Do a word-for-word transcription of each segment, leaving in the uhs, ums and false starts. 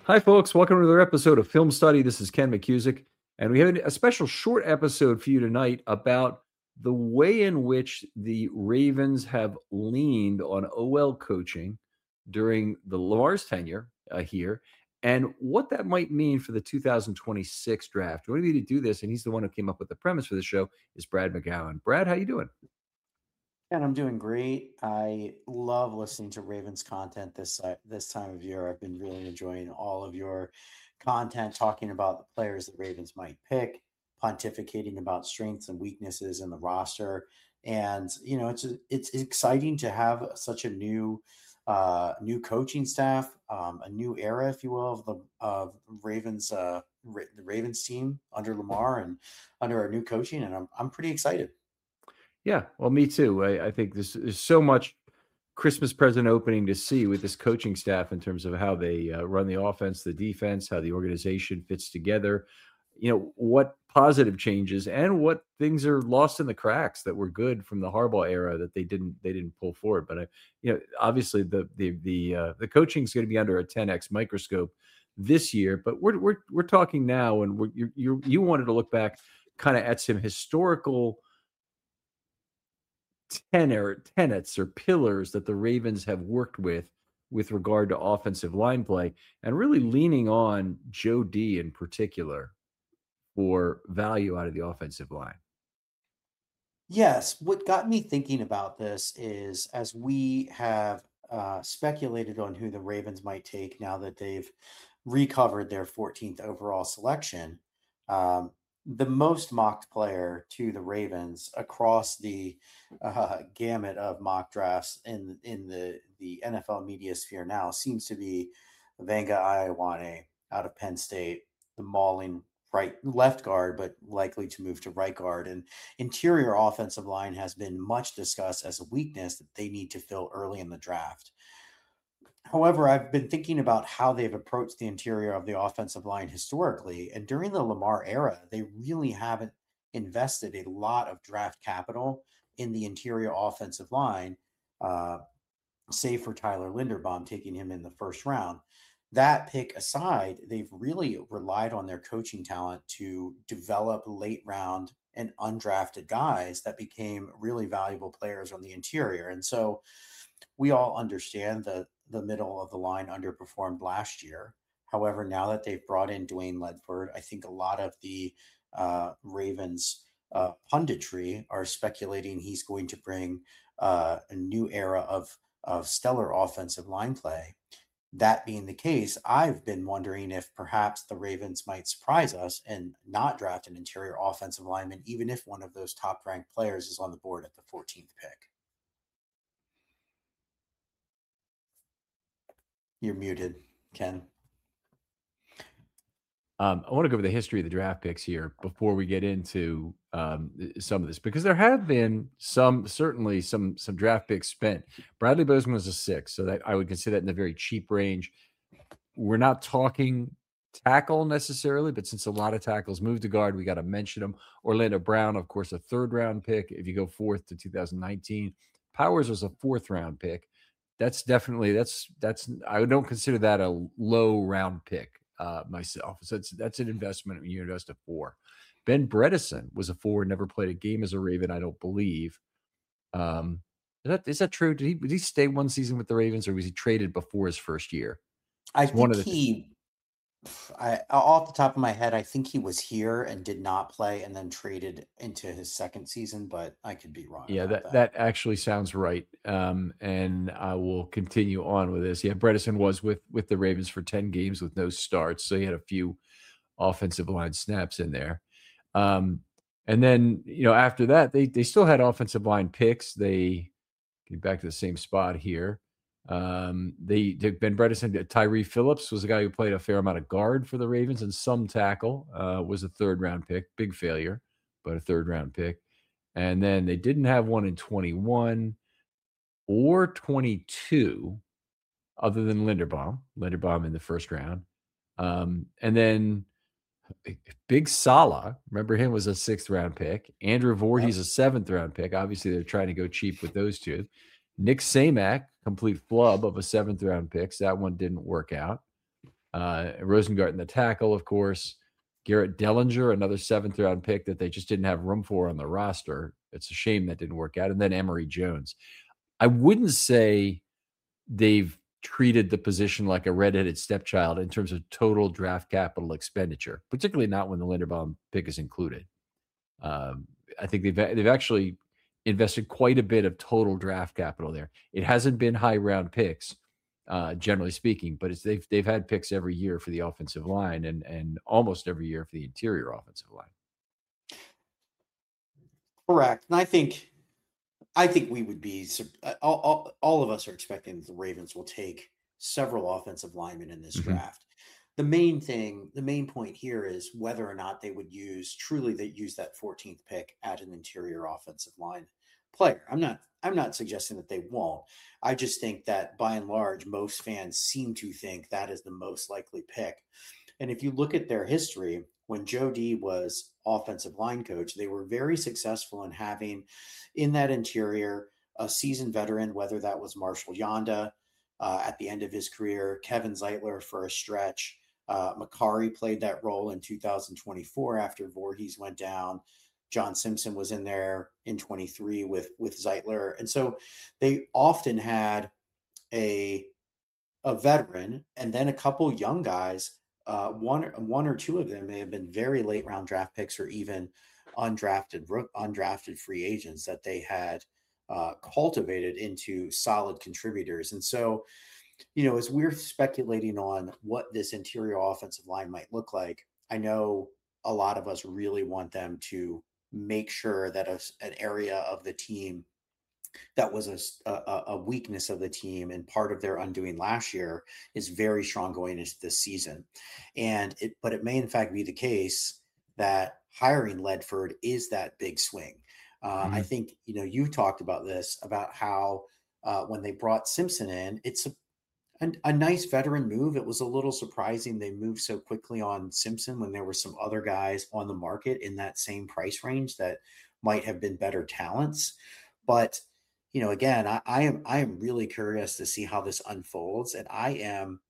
Hi, folks. Welcome to another episode of Film Study. This is Ken McCusick, and we have a special short episode for you tonight about the way in which the Ravens have leaned on O L coaching during the Lamar's tenure uh, here, and what that might mean for the two thousand twenty-six draft. Joining me to do this, and he's the one who came up with the premise for the show, is Brad McGowan. Brad, how you doing? And I'm doing great. I love listening to Ravens content this uh, this time of year. I've been really enjoying all of your content talking about the players the Ravens might pick, pontificating about strengths and weaknesses in the roster. And you know, it's it's exciting to have such a new uh new coaching staff, um, a new era, if you will, of the of Ravens uh Ra- the Ravens team under Lamar and under our new coaching, and I'm I'm pretty excited. Yeah, well, me too. I, I think there's, there's so much Christmas present opening to see with this coaching staff in terms of how they uh, run the offense, the defense, how the organization fits together. You know, what positive changes and what things are lost in the cracks that were good from the Harbaugh era that they didn't they didn't pull forward. But I, you know, obviously the the the uh, the coaching is going to be under a ten x microscope this year. But we're we're we're talking now, and we're, you you you wanted to look back kind of at some historical tenor tenets or pillars that the Ravens have worked with with regard to offensive line play, and really leaning on Joe D in particular for value out of the offensive line. Yes, what got me thinking about this is as we have uh, speculated on who the Ravens might take now that they've recovered their fourteenth overall selection, um, the most mocked player to the Ravens across the uh, gamut of mock drafts in in the the N F L media sphere now seems to be Vanga Ioane out of Penn State, the mauling right left guard, but likely to move to right guard. And interior offensive line has been much discussed as a weakness that they need to fill early in the draft. However, I've been thinking about how they've approached the interior of the offensive line historically. And during the Lamar era, they really haven't invested a lot of draft capital in the interior offensive line, uh, save for Tyler Linderbaum, taking him in the first round. That pick aside, they've really relied on their coaching talent to develop late round and undrafted guys that became really valuable players on the interior. And so we all understand that the middle of the line underperformed last year. However, now that they've brought in Dwayne Ledford, I think a lot of the uh, Ravens uh, punditry are speculating he's going to bring uh, a new era of of stellar offensive line play. That being the case, I've been wondering if perhaps the Ravens might surprise us and not draft an interior offensive lineman, even if one of those top ranked players is on the board at the fourteenth pick. You're muted, Ken. Um, I want to go over the history of the draft picks here before we get into um, some of this, because there have been some, certainly some, some draft picks spent. Bradley Bozeman was a six, so that I would consider that in the very cheap range. We're not talking tackle necessarily, but since a lot of tackles moved to guard, we got to mention them. Orlando Brown, of course, a third round pick. If you go fourth to two thousand nineteen, Powers was a fourth round pick. That's definitely that's that's I don't consider that a low round pick uh, myself. So that's that's an investment when you invest a four. Ben Bredesen was a four, never played a game as a Raven, I don't believe. Um, is that is that true? Did he did he stay one season with the Ravens, or was he traded before his first year? I It's one think of the two. he, I off the top of my head, I think he was here and did not play, and then traded into his second season. But I could be wrong Yeah, about that that. that actually sounds right. Um, and I will continue on with this. Yeah, Bredesen was with with the Ravens for ten games with no starts, so he had a few offensive line snaps in there. Um, and then you know after that, they they still had offensive line picks. They get back to the same spot here. Um, they Ben Bredesen, Tyree Phillips was a guy who played a fair amount of guard for the Ravens and some tackle. Uh, was a third round pick, big failure, but a third round pick. And then they didn't have one in twenty-one or twenty-two, other than Linderbaum. Linderbaum in the first round, um, and then Big Sala, remember him, was a sixth round pick. Andrew Voorhees, Yep. a seventh round pick. Obviously, they're trying to go cheap with those two. Nick Samak, complete flub of a seventh round pick. So that one didn't work out. Uh, Rosengarten, the tackle, of course. Garrett Dellinger, another seventh round pick that they just didn't have room for on the roster. It's a shame that didn't work out. And then Emory Jones. I wouldn't say they've treated the position like a redheaded stepchild in terms of total draft capital expenditure, particularly not when the Linderbaum pick is included. Um, I think they've they've actually invested quite a bit of total draft capital there. It hasn't been high round picks, uh, generally speaking, but it's they've they've had picks every year for the offensive line and and almost every year for the interior offensive line. Correct, and I think I think we would be all, all, all of us are expecting that the Ravens will take several offensive linemen in this Mm-hmm. draft. The main thing, the main point here is whether or not they would use truly that use that fourteenth pick at an interior offensive line player. I'm not I'm not suggesting that they won't. I just think that by and large, most fans seem to think that is the most likely pick. And if you look at their history, when Joe D was offensive line coach, they were very successful in having in that interior a seasoned veteran, whether that was Marshall Yanda uh, at the end of his career, Kevin Zeitler for a stretch. Uh, Makari played that role in two thousand twenty-four after Voorhees went down. John Simpson was in there in twenty-three with with Zeitler, and so they often had a a veteran and then a couple young guys. Uh, one one or two of them may have been very late round draft picks or even undrafted undrafted free agents that they had uh, cultivated into solid contributors. And so, you know, as we're speculating on what this interior offensive line might look like, I know a lot of us really want them to make sure that a, an area of the team that was a, a, a weakness of the team and part of their undoing last year is very strong going into this season. And it, but it may in fact be the case that hiring Ledford is that big swing. Uh, mm-hmm. I think, you know, you talked about this, about how uh, when they brought Simpson in, it's a, a, a nice veteran move. It was a little surprising they moved so quickly on Simpson when there were some other guys on the market in that same price range that might have been better talents. But you know, again, I, I am I am really curious to see how this unfolds, and I am.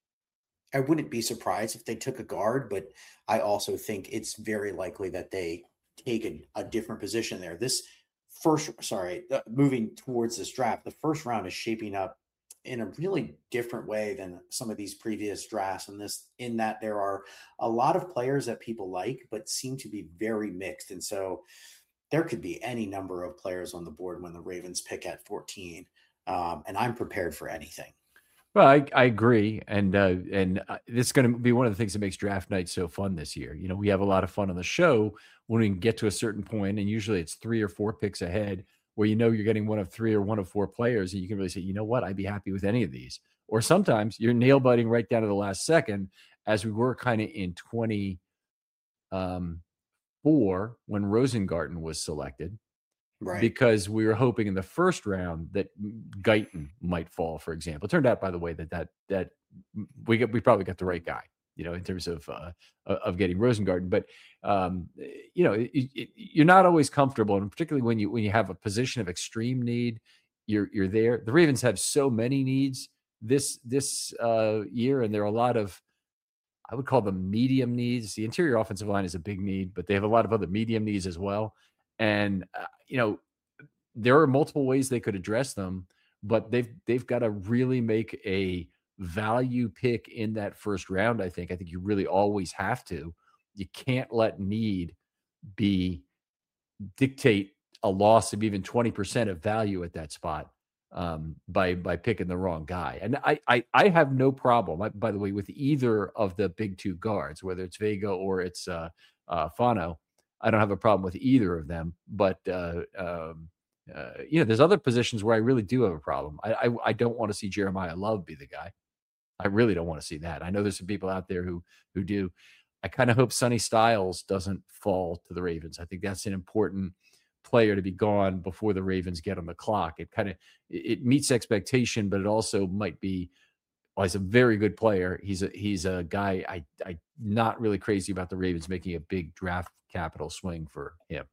I wouldn't be surprised if they took a guard, but I also think it's very likely that they take a, a different position there. This first, sorry, uh, moving towards this draft, the first round is shaping up in a really different way than some of these previous drafts. And this, in that there are a lot of players that people like, but seem to be very mixed, and so there could be any number of players on the board when the Ravens pick at fourteen, um, and I'm prepared for anything. Well, I, I agree, and uh, and uh, this is going to be one of the things that makes draft night so fun this year. You know, we have a lot of fun on the show when we can get to a certain point, and usually it's three or four picks ahead, where you know you're getting one of three or one of four players, and you can really say, you know what, I'd be happy with any of these. Or sometimes you're nail biting right down to the last second, as we were kind of in twenty. Um, Four when Rosengarten was selected, right? Because we were hoping in the first round that Guyton might fall, for example. It turned out, by the way, that that that we got, we probably got the right guy, you know, in terms of uh, of getting Rosengarten. But um, you know, it, it, you're not always comfortable, and particularly when you when you have a position of extreme need, you're you're there. The Ravens have so many needs this this uh, year, and there are a lot of, I would call them medium needs. The interior offensive line is a big need, but they have a lot of other medium needs as well. And, uh, you know, there are multiple ways they could address them, but they've, they've got to really make a value pick in that first round. I think, I think you really always have to. You can't let need be dictate a loss of even twenty percent of value at that spot. Um, by by picking the wrong guy. And I I, I have no problem, I, by the way, with either of the big two guards, whether it's Vega or it's uh, uh, Fano. I don't have a problem with either of them. But, uh, um, uh, you know, there's other positions where I really do have a problem. I, I, I don't want to see Jeremiah Love be the guy. I really don't want to see that. I know there's some people out there who who do. I kind of hope Sonny Styles doesn't fall to the Ravens. I think that's an important player to be gone before the Ravens get on the clock. It kind of, it meets expectation, but it also might be, well, he's a very good player. He's a, he's a guy I, I not really crazy about the Ravens making a big draft capital swing for him.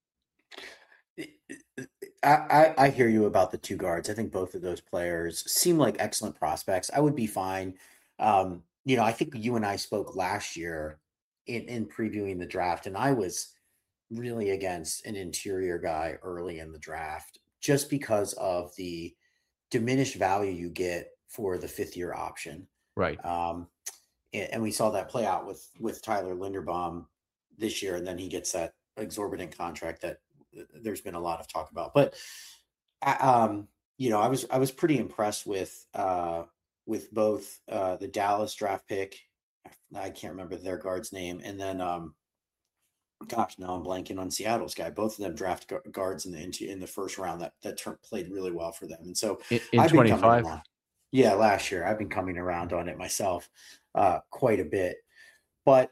I, I, I hear you about the two guards. I think both of those players seem like excellent prospects. I would be fine. Um, you know, I think you and I spoke last year in, in previewing the draft, and I was really against an interior guy early in the draft just because of the diminished value you get for the fifth year option. Right. Um, and, and we saw that play out with with Tyler Linderbaum this year, and then he gets that exorbitant contract that there's been a lot of talk about. But um, you know, I was I was pretty impressed with uh, with both uh, the Dallas draft pick. I can't remember their guard's name, and then um, gosh, now I'm blanking on Seattle's guy. Both of them draft guards in the in the first round that that term played really well for them. And so in, in I've been coming twenty-five. around. Yeah, last year I've been coming around on it myself uh, quite a bit. But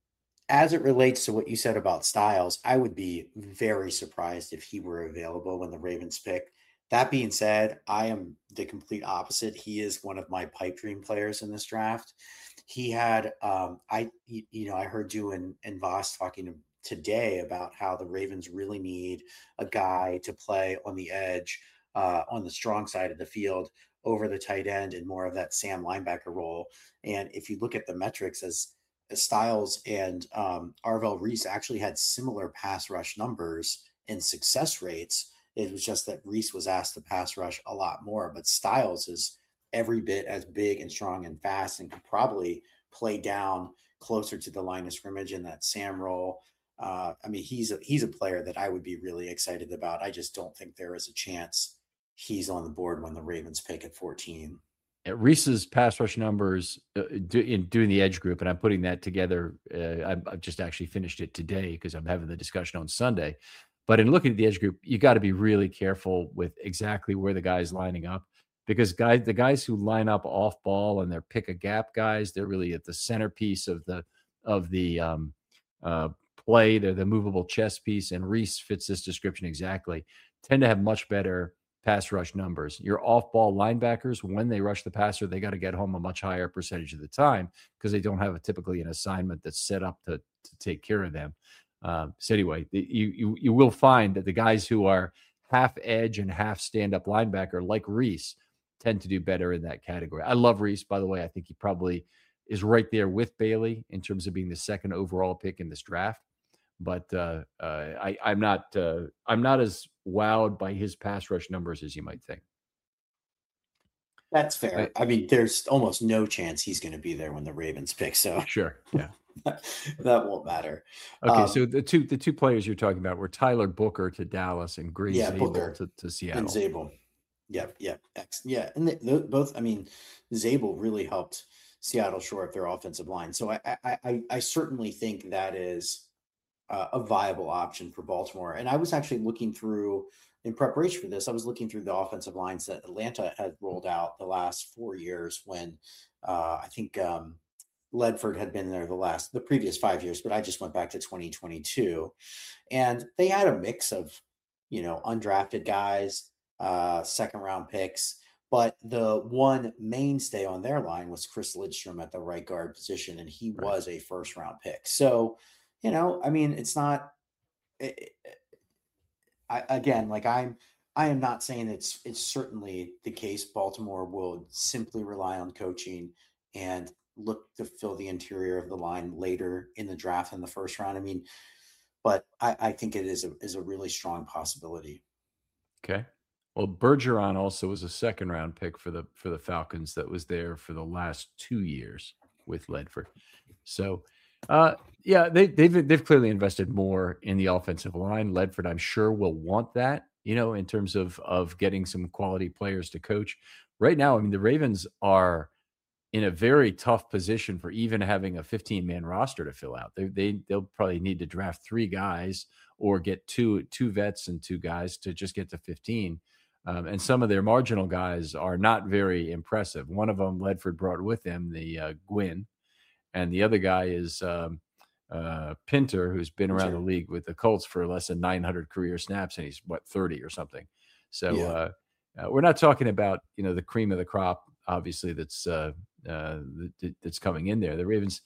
as it relates to what you said about Styles, I would be very surprised if he were available when the Ravens pick. That being said, I am the complete opposite. He is one of my pipe dream players in this draft. He had, um, I, you know, I heard you and, and Voss talking today about how the Ravens really need a guy to play on the edge, uh, on the strong side of the field over the tight end and more of that Sam linebacker role. And if you look at the metrics, as Styles and um, Arvell Reese actually had similar pass rush numbers and success rates. It was just that Reese was asked to pass rush a lot more, but Styles is every bit as big and strong and fast and could probably play down closer to the line of scrimmage in that Sam role. Uh, I mean, he's a, he's a player that I would be really excited about. I just don't think there is a chance he's on the board when the Ravens pick at fourteen. Reese's pass rush numbers uh, do, in doing the edge group, and I'm putting that together. Uh, I've, I've just actually finished it today because I'm having the discussion on Sunday. But in looking at the edge group, you got to be really careful with exactly where the guy's lining up, because guys, the guys who line up off ball and they're pick a gap guys, they're really at the centerpiece of the of the um, uh, play. They're the movable chess piece, and Reese fits this description exactly. Tend to have much better pass rush numbers. Your off-ball linebackers, when they rush the passer, they got to get home a much higher percentage of the time because they don't have a, typically an assignment that's set up to, to take care of them. Um, so anyway, the, you, you you will find that the guys who are half edge and half stand-up linebacker, like Reese, tend to do better in that category. I love Reese, by the way. I think he probably is right there with Bailey in terms of being the second overall pick in this draft. But uh, uh, I, I'm not uh, I'm not as wowed by his pass rush numbers as you might think. That's fair. I, I mean, there's almost no chance he's going to be there when the Ravens pick. So sure, yeah, that, that won't matter. Okay, um, so the two the two players you're talking about were Tyler Booker to Dallas and Greg yeah, Zabel Booker to, to Seattle. And Zabel. Yep, yep, X, yeah, and they, they both. I mean, Zabel really helped Seattle shore up their offensive line. So I I I, I certainly think that is Uh, a viable option for Baltimore. And I was actually looking through, in preparation for this, I was looking through the offensive lines that Atlanta had rolled out the last four years when uh, I think um, Ledford had been there the last, the previous five years, but I just went back to twenty twenty-two. And they had a mix of, you know, undrafted guys, uh, second round picks. But the one mainstay on their line was Chris Lidstrom at the right guard position, and he Right. was a first round pick. So, you know, I mean, it's not, it, I, again, like I'm, I am not saying it's, it's certainly the case. Baltimore will simply rely on coaching and look to fill the interior of the line later in the draft in the first round. I mean, but I, I think it is a, is a really strong possibility. Okay. Well, Bergeron also was a second round pick for the for the Falcons that was there for the last two years with Ledford. So Uh, yeah, they, they've they've clearly invested more in the offensive line. Ledford, I'm sure, will want that, you know, in terms of of getting some quality players to coach. Right now, I mean, the Ravens are in a very tough position for even having a fifteen man roster to fill out. They they they'll probably need to draft three guys or get two two vets and two guys to just get to fifteen. Um, and some of their marginal guys are not very impressive. One of them, Ledford brought with him, the uh, Gwynn. And the other guy is um, uh, Pinter, who's been around Sure. the league with the Colts for less than nine hundred career snaps, and he's what thirty or something. So Yeah. uh, uh, we're not talking about, you know, the cream of the crop, obviously, that's uh, uh, that, that's coming in there. The Ravens,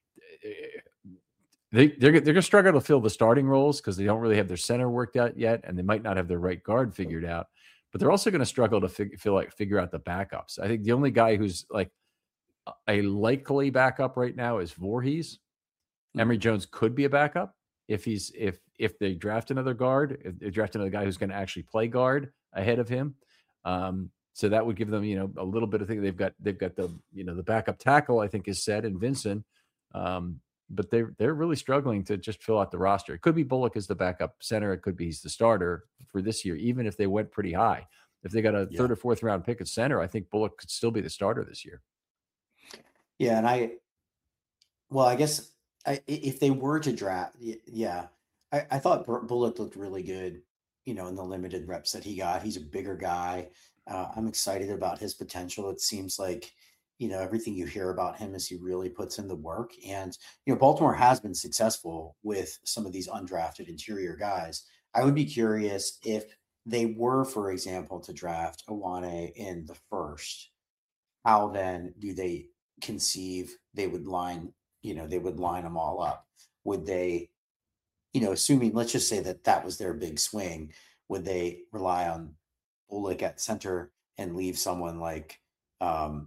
they they're they're going to struggle to fill the starting roles because they don't really have their center worked out yet, and they might not have their right guard figured out. But they're also going to struggle to fig- feel like figure out the backups. I think the only guy who's like a likely backup right now is Voorhees. Emory Mhm. Jones could be a backup if he's if if they draft another guard, if they draft another guy who's going to actually play guard ahead of him. Um, so that would give them, you know, a little bit of thing. They've got they've got the you know the backup tackle I think is set in Vincent, um, but they they're really struggling to just fill out the roster. It could be Bullock as the backup center. It could be he's the starter for this year, even if they went pretty high. If they got a Yeah. third or fourth round pick at center, I think Bullock could still be the starter this year. Yeah, and I well, I guess I, if they were to draft, yeah, I, I thought Bullock looked really good, you know, in the limited reps that he got. He's a bigger guy. Uh, I'm excited about his potential. It seems like, you know, everything you hear about him is he really puts in the work. And, you know, Baltimore has been successful with some of these undrafted interior guys. I would be curious if they were, for example, to draft Awane in the first, how then do they conceive they would line, you know, they would line them all up? Would they, you know, assuming, let's just say that that was their big swing, would they rely on Bullock at center and leave someone like, um,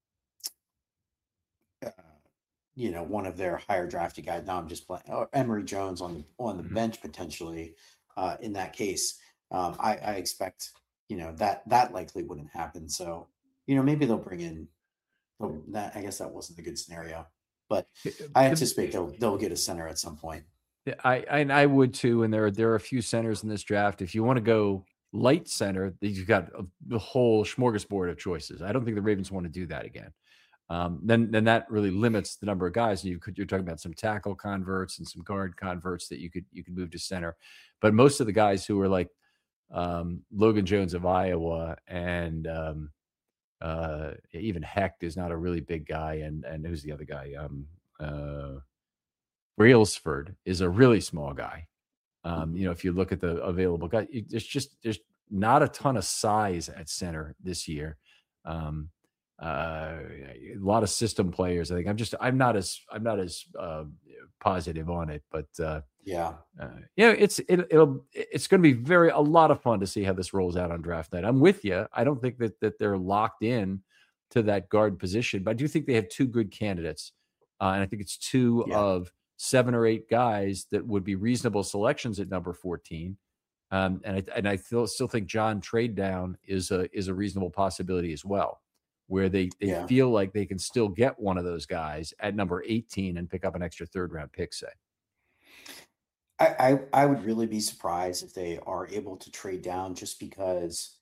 uh, you know, one of their higher drafted guys? Now I'm just playing, or Emory Jones on the on the Mm-hmm. bench potentially. Uh, in that case, um, I, I expect, you know, that that likely wouldn't happen. So, you know, maybe they'll bring in. Well, that I guess that wasn't a good scenario, but I The, anticipate they'll they'll get a center at some point. Yeah, I, I and I would too. And there are there are a few centers in this draft. If you want to go light center, you've got a, the whole smorgasbord of choices. I don't think the Ravens want to do that again. Um, then then that really limits the number of guys. You could you're talking about some tackle converts and some guard converts that you could you could move to center. But most of the guys who are like um, Logan Jones of Iowa and um, uh, even Hecht is not a really big guy. And and who's the other guy? Um, uh, Brailsford is a really small guy. Um, you know, if you look at the available guys, there's just there's not a ton of size at center this year. Um, uh, a lot of system players. I think I'm just I'm not as I'm not as uh, positive on it, but uh, Yeah, uh, yeah, it's it, it'll it's going to be very a lot of fun to see how this rolls out on draft night. I'm with you. I don't think that that they're locked in to that guard position, but I do think they have two good candidates, uh, and I think it's two yeah. of seven or eight guys that would be reasonable selections at number fourteen. Um, and I and I still still think John trade down is a is a reasonable possibility as well, where they they Yeah. feel like they can still get one of those guys at number eighteen and pick up an extra third round pick, say. I, I I would really be surprised if they are able to trade down just because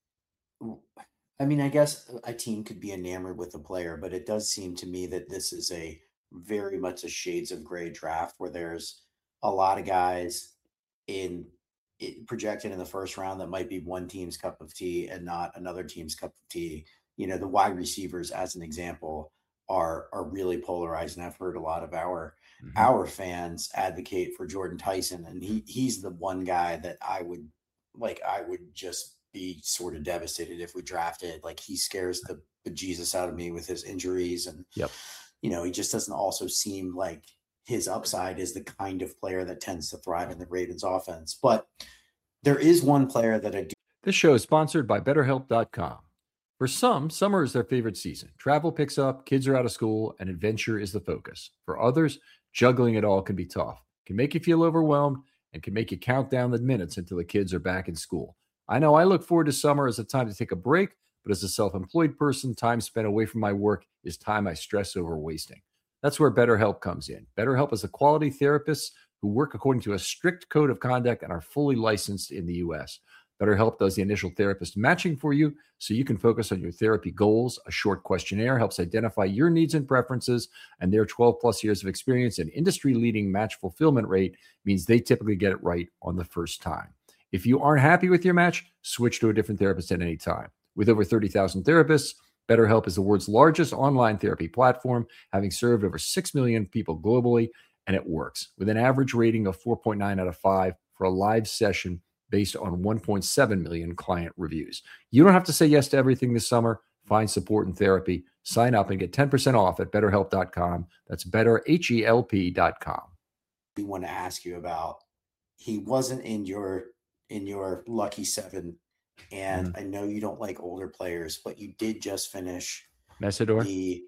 I mean, I guess a team could be enamored with a player, but it does seem to me that this is a very much a shades of gray draft where there's a lot of guys in it projected in the first round that might be one team's cup of tea and not another team's cup of tea. You know, the wide receivers, as an example, are are really polarized, and I've heard a lot of our Mm-hmm. our fans advocate for Jordan Tyson, and he he's the one guy that I would like. I would just be sort of devastated if we drafted. Like he scares the bejesus out of me with his injuries, and Yep. you know, he just doesn't also seem like his upside is the kind of player that tends to thrive in the Ravens offense. But there is one player that I do. This show is sponsored by BetterHelp dot com. For some, summer is their favorite season. Travel picks up, kids are out of school, and adventure is the focus. For others, juggling it all can be tough, can make you feel overwhelmed, and can make you count down the minutes until the kids are back in school. I know I look forward to summer as a time to take a break, but as a self-employed person, time spent away from my work is time I stress over wasting. That's where BetterHelp comes in. BetterHelp is a quality therapists who work according to a strict code of conduct and are fully licensed in the U S. BetterHelp does the initial therapist matching for you so you can focus on your therapy goals. A short questionnaire helps identify your needs and preferences, and their twelve plus years of experience and industry-leading match fulfillment rate means they typically get it right on the first time. If you aren't happy with your match, switch to a different therapist at any time. With over thirty thousand therapists, BetterHelp is the world's largest online therapy platform, having served over six million people globally, and it works. With an average rating of four point nine out of five for a live session based on one point seven million client reviews. You don't have to say yes to everything this summer. Find support and therapy. Sign up and get ten percent off at better help dot com. That's better help dot com. We want to ask you about. He wasn't in your in your lucky seven, and Mm-hmm. I know you don't like older players, but you did just finish Messidor? the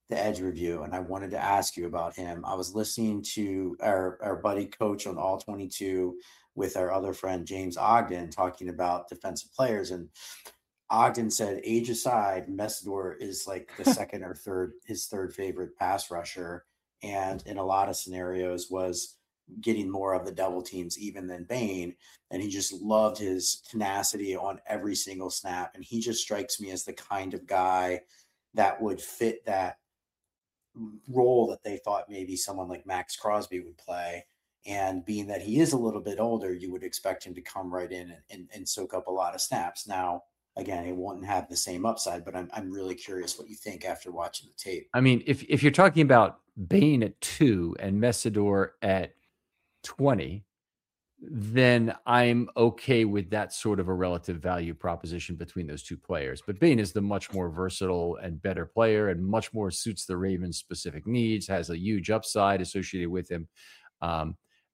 the Edge review, and I wanted to ask you about him. I was listening to our, our buddy coach on All twenty-two with our other friend James Ogden talking about defensive players, and Ogden said, age aside, Messidor is like the second or third, his third favorite pass rusher, and in a lot of scenarios was getting more of the double teams even than Bain. And he just loved his tenacity on every single snap. And he just strikes me as the kind of guy that would fit that role that they thought maybe someone like Max Crosby would play. And being that he is a little bit older, you would expect him to come right in and, and, and soak up a lot of snaps. Now, again, he won't have the same upside, but I'm I'm really curious what you think after watching the tape. I mean, if if you're talking about Bain at two and Messidor at twenty, then I'm okay with that sort of a relative value proposition between those two players. But Bain is the much more versatile and better player and much more suits the Ravens' specific needs, has a huge upside associated with him. Um,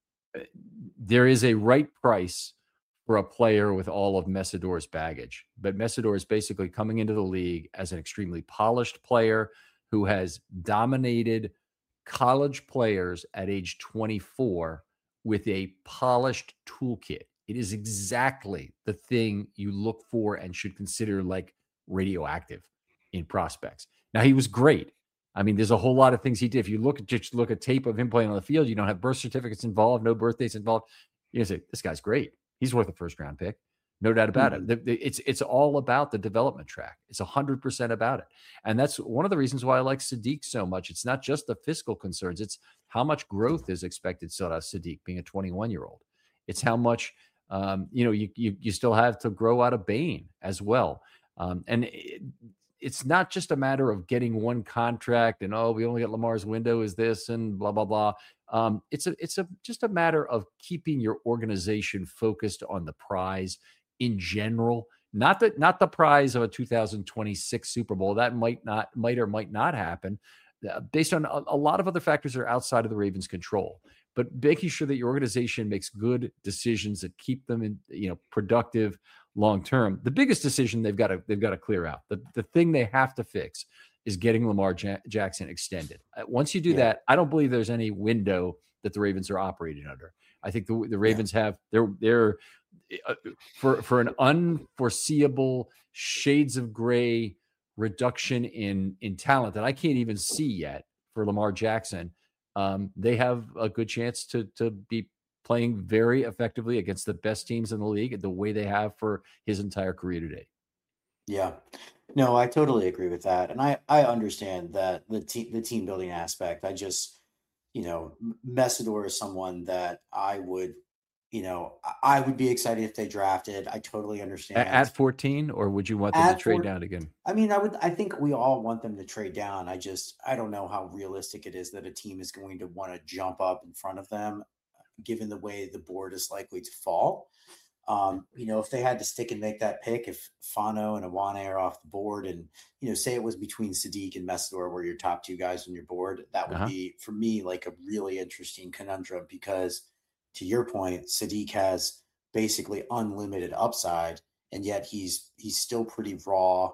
there is a right price for a player with all of Messidor's baggage. But Messidor is basically coming into the league as an extremely polished player who has dominated college players at age twenty-four with a polished toolkit. It is exactly the thing you look for and should consider like radioactive in prospects. Now, he was great. I mean, there's a whole lot of things he did. If you look at just look at tape of him playing on the field, you don't have birth certificates involved, no birthdays involved. You say, this guy's great. He's worth a first round pick. No doubt about mm-hmm. it. It's it's all about the development track. It's one hundred percent about it. And that's one of the reasons why I like Sadiq so much. It's not just the fiscal concerns. It's how much growth is expected out of Sadiq being a twenty-one-year-old. It's how much, um, you know, you, you you still have to grow out of Bain as well. Um, and it, it's not just a matter of getting one contract and, oh, we only get Lamar's window is this and blah, blah, blah. Um, it's a it's a just a matter of keeping your organization focused on the prize in general, not the not the prize of a two thousand twenty-six Super Bowl. That might not might or might not happen uh, based on a, a lot of other factors that are outside of the Ravens' control. But making sure that your organization makes good decisions that keep them in, you know, productive long term. The biggest decision they've got to they've got to clear out. The the thing they have to fix is getting Lamar Ja- Jackson extended. Uh, once you do yeah. that, I don't believe there's any window that the Ravens are operating under. I think the the Ravens yeah. have they're they're uh, for for an unforeseeable shades of gray reduction in in talent that I can't even see yet for Lamar Jackson. Um, they have a good chance to to be playing very effectively against the best teams in the league the way they have for his entire career today. Yeah, no, I totally agree with that. And I, I understand that the team, the team building aspect. I just, you know, Messidor is someone that I would, you know, I would be excited if they drafted. I totally understand. At fourteen, or would you want them At to trade four, down again? I mean, I would, I think we all want them to trade down. I just, I don't know how realistic it is that a team is going to want to jump up in front of them, given the way the board is likely to fall. Um, you know, if they had to stick and make that pick, if Fano and Awane are off the board and, you know, say it was between Sadiq and Messidor were your top two guys on your board, that would uh-huh. be, for me, like a really interesting conundrum because, to your point, Sadiq has basically unlimited upside, and yet he's he's still pretty raw.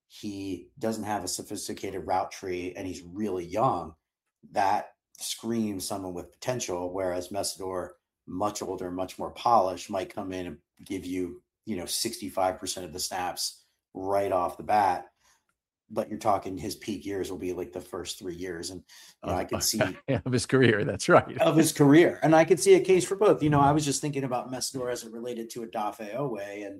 He doesn't have a sophisticated route tree, and he's really young. That screams someone with potential, whereas Messidor, much older, much more polished, might come in and give you, you know, sixty-five percent of the snaps right off the bat. But you're talking his peak years will be like the first three years. And you know, I can see of his career. That's right. Of his career. And I could see a case for both. You know, I was just thinking about Messidor as it related to Odafe Owe. And,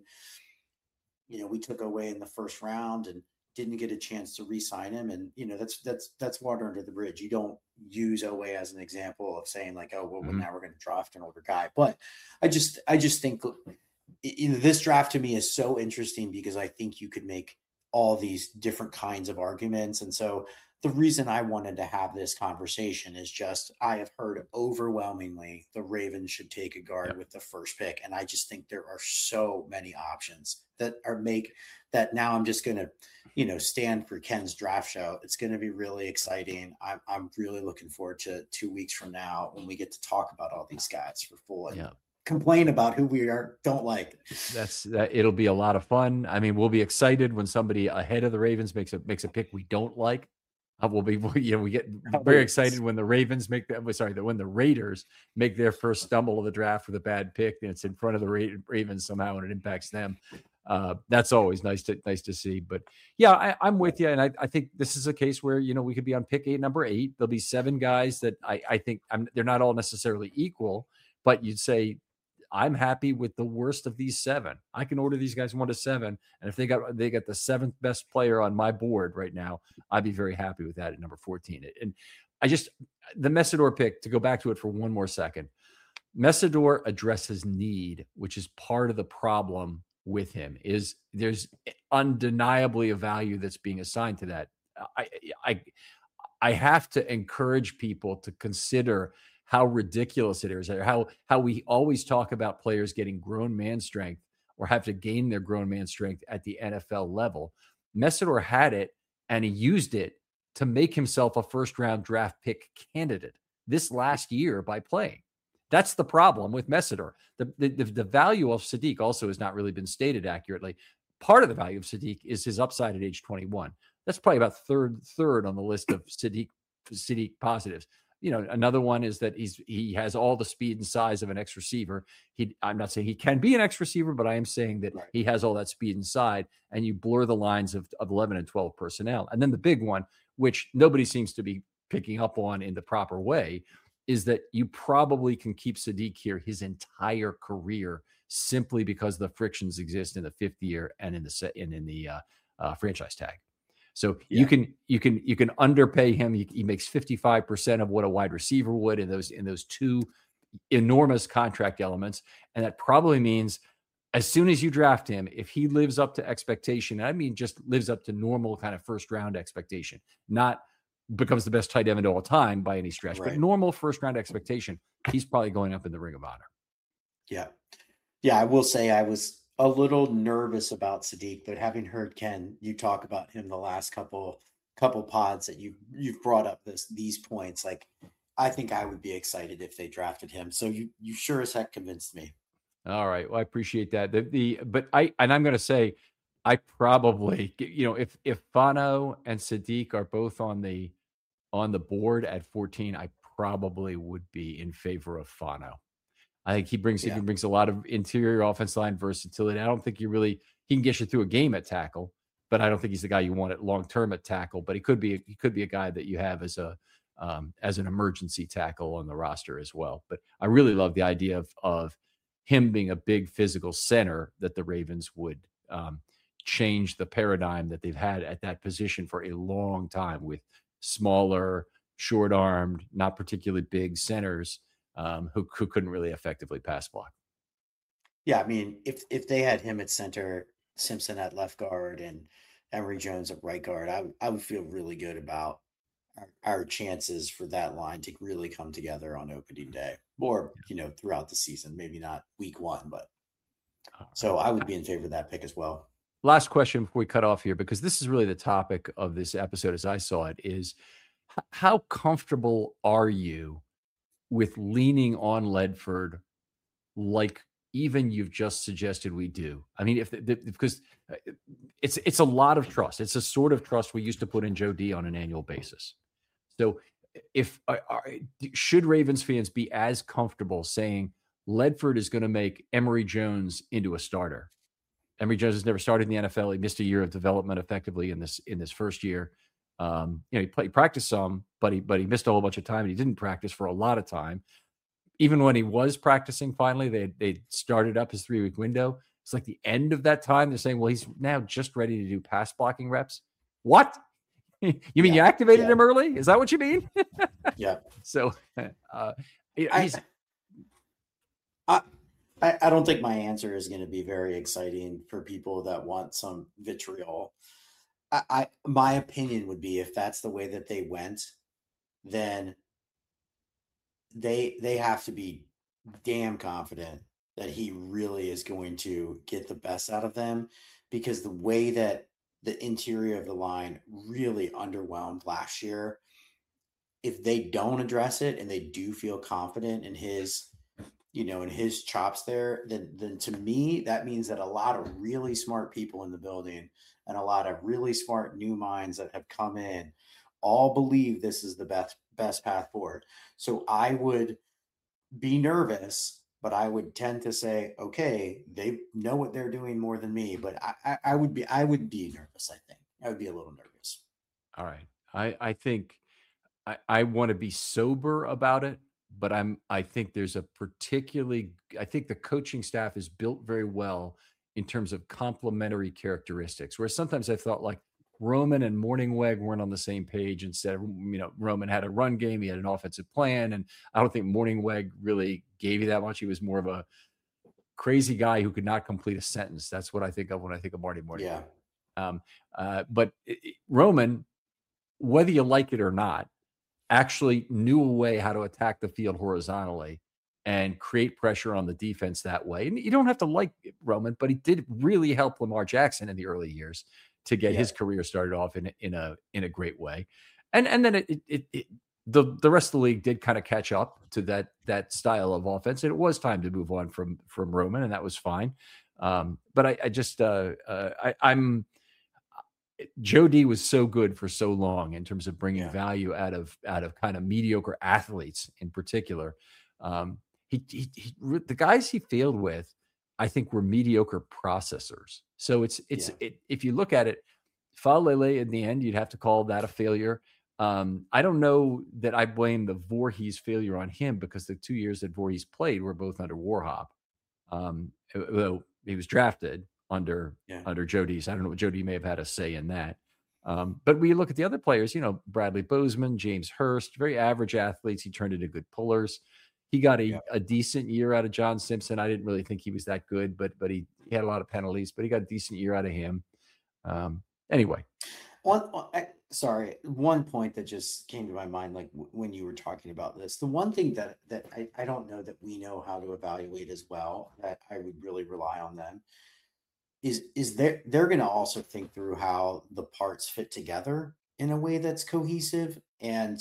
you know, we took Owe in the first round and didn't get a chance to re-sign him. And, you know, that's, that's, that's water under the bridge. You don't use Owe as an example of saying like, oh, well, mm-hmm. now we're going to draft an older guy. But I just, I just think you know, this draft to me is so interesting because I think you could make all these different kinds of arguments. And so the reason I wanted to have this conversation is just, I have heard overwhelmingly the Ravens should take a guard yeah. with the first pick. And I just think there are so many options that are make that now I'm just going to, you know, stand for Ken's draft show. It's going to be really exciting. I'm, I'm really looking forward to two weeks from now when we get to talk about all these guys for full and yeah. complain about who we are don't like. That's that. It'll be a lot of fun. I mean, we'll be excited when somebody ahead of the Ravens makes a makes a pick we don't like. Uh, we'll be, you know, we get Probably very is. excited when the Ravens make the, sorry, the, when the Raiders make their first stumble of the draft with a bad pick, and it's in front of the Ra- Ravens somehow, and it impacts them. Uh, that's always nice to nice to see. But yeah, I, I'm with you, and I, I think this is a case where, you know, we could be on pick eight, number eight. There'll be seven guys that I, I think I'm, they're not all necessarily equal, but you'd say I'm happy with the worst of these seven. I can order these guys one to seven, and if they got they got the seventh best player on my board right now, I'd be very happy with that at number fourteen. And I just the Messidor pick, to go back to it for one more second. Messidor addresses need, which is part of the problem with him. Is there's undeniably a value that's being assigned to that. I I I have to encourage people to consider how ridiculous it is, or how how we always talk about players getting grown man strength or have to gain their grown man strength at the N F L level. Messidor had it, and he used it to make himself a first round draft pick candidate this last year by playing. That's the problem with Messidor. The, the, the value of Sadiq also has not really been stated accurately. Part of the value of Sadiq is his upside at age twenty-one. That's probably about third third on the list of Sadiq Sadiq positives. You know, another one is that he's he has all the speed and size of an X receiver. He, I'm not saying he can be an X receiver, but I am saying that Right. he has all that speed and side, and you blur the lines of, of eleven and twelve personnel. And then the big one, which nobody seems to be picking up on in the proper way, is that you probably can keep Sadiq here his entire career simply because the frictions exist in the fifth year and in the set and in the uh, uh, franchise tag. So Yeah. you can you can you can underpay him. He, he makes fifty-five percent of what a wide receiver would in those in those two enormous contract elements, and that probably means as soon as you draft him, if he lives up to expectation, I mean just lives up to normal kind of first round expectation, not becomes the best tight end of all time by any stretch, but Right. normal first round expectation, he's probably going up in the Ring of Honor. Yeah. Yeah, I will say I was a little nervous about Sadiq, but having heard Ken, you talk about him the last couple couple pods that you you've brought up this these points, like I think I would be excited if they drafted him. So you you sure as heck convinced me. All right. Well, I appreciate that. The, the but I and I'm going to say, I probably, you know, if if Fano and Sadiq are both on the on the board at fourteen, I probably would be in favor of Fano. I think he brings he Yeah. brings a lot of interior offense line versatility. I don't think he really he can get you through a game at tackle, but I don't think he's the guy you want at long term at tackle. But he could be he could be a guy that you have as a um, as an emergency tackle on the roster as well. But I really love the idea of of him being a big physical center, that the Ravens would um, change the paradigm that they've had at that position for a long time with smaller, short armed, not particularly big centers um, who, who couldn't really effectively pass block. Yeah, I mean, if if they had him at center, Simpson at left guard, and Emory Jones at right guard, I would I would feel really good about our, our chances for that line to really come together on opening day, or you know, throughout the season. Maybe not week one, but so I would be in favor of that pick as well. Last question before we cut off here, because this is really the topic of this episode as I saw it, is h- how comfortable are you with leaning on Ledford like even you've just suggested we do? I mean, if the, the, because uh, it's it's a lot of trust. It's a sort of trust we used to put in Joe D on an annual basis. So if are, are- should Ravens fans be as comfortable saying Ledford is going to make Emory Jones into a starter? Emory Jones has never started in the N F L. He missed a year of development effectively in this in this first year. Um, you know, he, played, he practiced some, but he but he missed a whole bunch of time, and he didn't practice for a lot of time. Even when he was practicing, finally they they started up his three week window. It's like the end of that time. They're saying, well, he's now just ready to do pass blocking reps. What? You mean Yeah, you activated yeah, him early? Is that what you mean? yeah. So uh, I, he's I I I don't think my answer is going to be very exciting for people that want some vitriol. I, I my opinion would be if that's the way that they went, then they they have to be damn confident that he really is going to get the best out of them, because the way that the interior of the line really underwhelmed last year, if they don't address it and they do feel confident in his, you know, in his chops there, then then to me that means that a lot of really smart people in the building and a lot of really smart new minds that have come in all believe this is the best best path forward. So I would be nervous, but I would tend to say, okay, they know what they're doing more than me. But I, I, I would be I would be nervous, I think. I would be a little nervous. All right. I I think I I wanna be sober about it, but I'm I think there's a particularly I think the coaching staff is built very well in terms of complementary characteristics, where sometimes I thought, like, Roman and Morningweg weren't on the same page. Instead, you know, Roman had a run game, he had an offensive plan, and I don't think Morningweg really gave you that much. He was more of a crazy guy who could not complete a sentence. That's what I think of when I think of Marty Yeah. Morningweg. Um, uh, but it, it- Roman, whether you like it or not, actually knew a way how to attack the field horizontally and create pressure on the defense that way. And you don't have to like Roman, but he did really help Lamar Jackson in the early years to get Yeah. his career started off in a, in a in a great way. And and then it, it, it, it the the rest of the league did kind of catch up to that that style of offense. And it was time to move on from from Roman, and that was fine. Um, but I, I just uh, uh, I, I'm Joe D was so good for so long in terms of bringing Yeah. value out of out of kind of mediocre athletes in particular. Um, he, he, he the guys he failed with, I think, were mediocre processors. So it's it's Yeah. it, if you look at it, Falele in the end, you'd have to call that a failure. Um, I don't know that I blame the Voorhees failure on him, because the two years that Voorhees played were both under Warhop. Um, well, he was drafted under Yeah. under Jody. So I don't know what Jody may have had a say in that. Um, but we look at the other players, you know, Bradley Bozeman, James Hurst, very average athletes. He turned into good pullers. He got a, Yeah. a decent year out of John Simpson. I didn't really think he was that good, but but he, he had a lot of penalties, but he got a decent year out of him. Um, anyway, One, uh, I- sorry, one point that just came to my mind, like w- when you were talking about this, the one thing that that I, I don't know that we know how to evaluate as well, that I would really rely on them, is is they're they're going to also think through how the parts fit together in a way that's cohesive and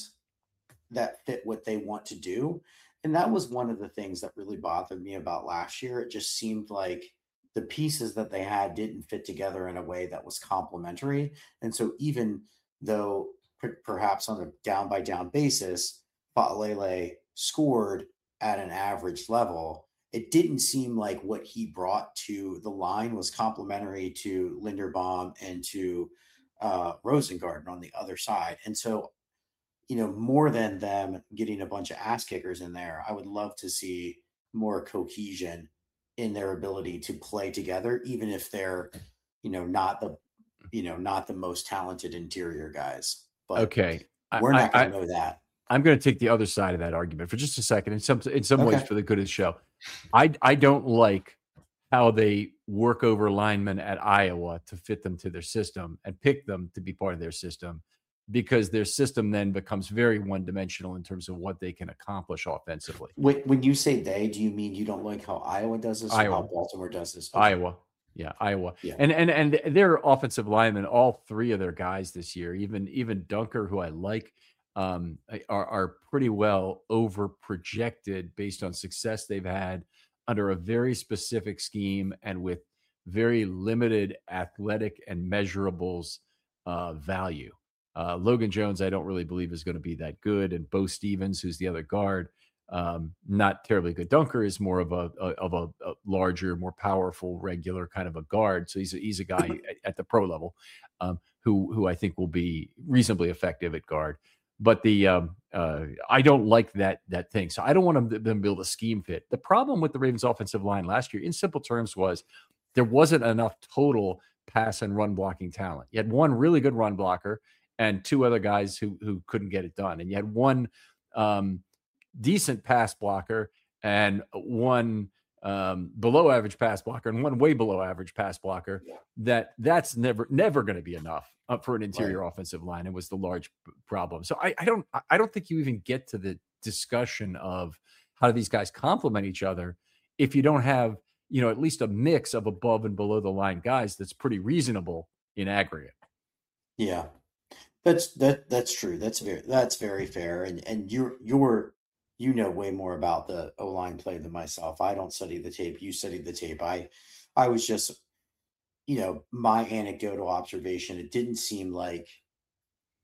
that fit what they want to do. And that was one of the things that really bothered me about last year. It just seemed like the pieces that they had didn't fit together in a way that was complementary. And so even though per- perhaps on a down by down basis, Lele scored at an average level, it didn't seem like what he brought to the line was complementary to Linderbaum and to uh, Rosengarten on the other side. And so, you know, more than them getting a bunch of ass kickers in there, I would love to see more cohesion in their ability to play together, even if they're, you know, not the, you know, not the most talented interior guys. But okay. I, we're I, not going I to know that. I'm going to take the other side of that argument for just a second. In some in some ways, Okay. for the good of the show, I I don't like how they work over linemen at Iowa to fit them to their system and pick them to be part of their system, because their system then becomes very one dimensional in terms of what they can accomplish offensively. When, when you say they, do you mean you don't like how Iowa does this or how Iowa, Baltimore does this? Okay. Iowa. Yeah, Iowa. Yeah. And and and their offensive linemen, all three of their guys this year, even even Dunker, who I like, um, are are pretty well over projected based on success they've had under a very specific scheme and with very limited athletic and measurables uh, value. Uh, Logan Jones, I don't really believe is going to be that good, and Bo Stevens, who's the other guard, um, not terribly good. Dunker is more of a, a of a, a larger, more powerful, regular kind of a guard. So he's a, he's a guy at, at the pro level, um, who who I think will be reasonably effective at guard. But the um, uh, I don't like that that thing. So I don't want them, them to build a scheme fit. The problem with the Ravens offensive line last year, in simple terms, was there wasn't enough total pass and run blocking talent. You had one really good run blocker and two other guys who who couldn't get it done, and you had one um, decent pass blocker and one um, below average pass blocker and one way below average pass blocker. That that's never never going to be enough uh, for an interior Right. offensive line. It was the large p- problem. So I, I don't I don't think you even get to the discussion of how do these guys complement each other if you don't have, you know, at least a mix of above and below the line guys that's pretty reasonable in aggregate. Yeah. That's that that's true. That's very that's very fair. And and you're you're you know way more about the O line play than myself. I don't study the tape. You studied the tape. I I was just, you know, my anecdotal observation. It didn't seem like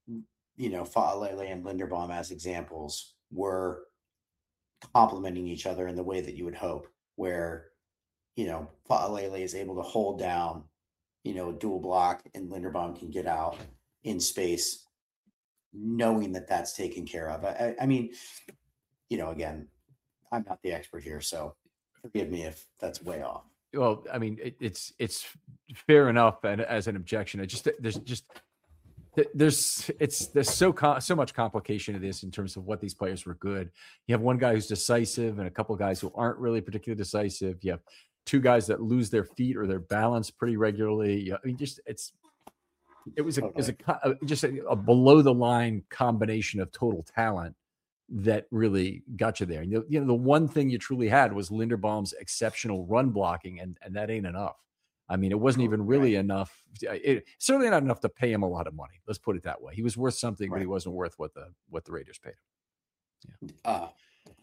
you know, Fa'alele and Linderbaum as examples were complementing each other in the way that you would hope, where, you know, Fa'alele is able to hold down, you know, a dual block, and Linderbaum can get out in space, knowing that that's taken care of. I, I mean, you know, again, I'm not the expert here, so forgive me if that's way off. Well, I mean, it, it's it's fair enough, and as an objection, I just there's just there's it's there's so com- so much complication to this in terms of what these players were good. You have one guy who's decisive, and a couple of guys who aren't really particularly decisive. You have two guys that lose their feet or their balance pretty regularly. You know, I mean, just it's it was a, it was a just a, a below the line combination of total talent that really got you there. And you know, the one thing you truly had was Linderbaum's exceptional run blocking, and and that ain't enough. I mean, it wasn't even really right. enough. It, certainly not enough to pay him a lot of money. Let's put it that way. He was worth something, right. but he wasn't worth what the what the Raiders paid him. Yeah. Uh,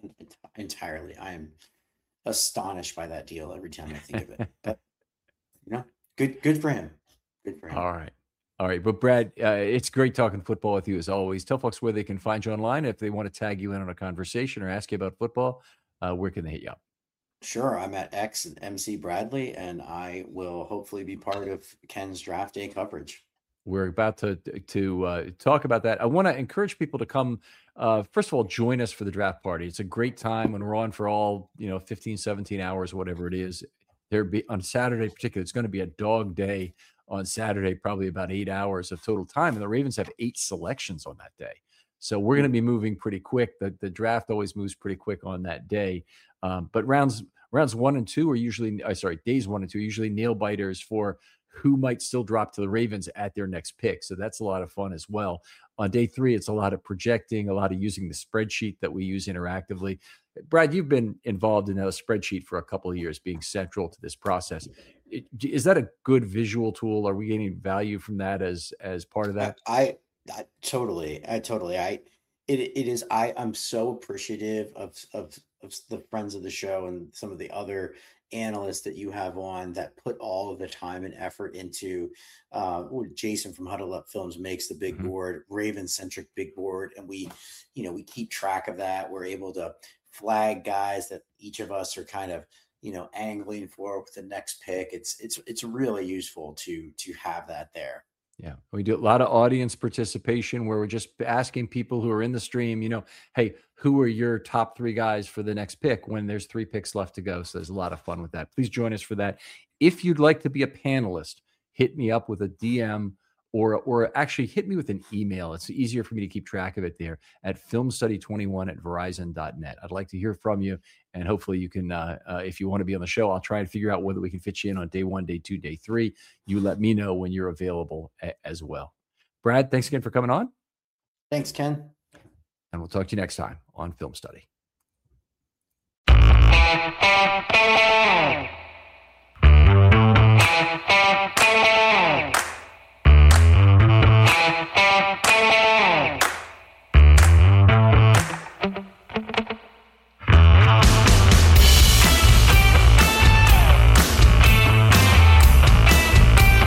entirely. I am astonished by that deal every time I think of it. But you know, good good for him. Good for him. All right. All right. But Brad, uh, it's great talking football with you as always. Tell folks where they can find you online. If they want to tag you in on a conversation or ask you about football, uh, where can they hit you up? Sure. I'm at X and M C Bradley, and I will hopefully be part of Ken's draft day coverage. We're about to to uh, talk about that. I want to encourage people to come, uh, first of all, join us for the draft party. It's a great time when we're on for all, you know, fifteen, seventeen hours, whatever it is. There be on Saturday particularly, it's going to be a dog day on Saturday, probably about eight hours of total time. And the Ravens have eight selections on that day. So we're going to be moving pretty quick. The, the draft always moves pretty quick on that day. Um, but rounds rounds one and two are usually, uh, sorry, days one and two are usually nail biters for who might still drop to the Ravens at their next pick. So that's a lot of fun as well. On day three, it's a lot of projecting, a lot of using the spreadsheet that we use interactively. Brad, you've been involved in a spreadsheet for a couple of years, being central to this process. Is that a good visual tool? Are we getting value from that as as part of that? I, I, I totally, I totally, I, it, it is. I, I'm so appreciative of, of of the friends of the show and some of the other analysts that you have on that put all of the time and effort into. Uh, Jason from Huddle Up Films makes the big mm-hmm. board, Raven centric big board, and we, you know, we keep track of that. We're able to flag guys that each of us are kind of, you know, angling for with the next pick. It's it's it's really useful to to have that there. Yeah, we do a lot of audience participation where we're just asking people who are in the stream, you know, hey, who are your top three guys for the next pick when there's three picks left to go? So there's a lot of fun with that. Please join us for that. If you'd like to be a panelist, hit me up with a D M or or actually hit me with an email. It's easier for me to keep track of it there at film study twenty-one at verizon dot net. I'd like to hear from you, and hopefully you can, uh, uh, if you want to be on the show, I'll try and figure out whether we can fit you in on day one, day two, day three. You let me know when you're available a- as well. Brad, thanks again for coming on. Thanks, Ken. And we'll talk to you next time on Film Study.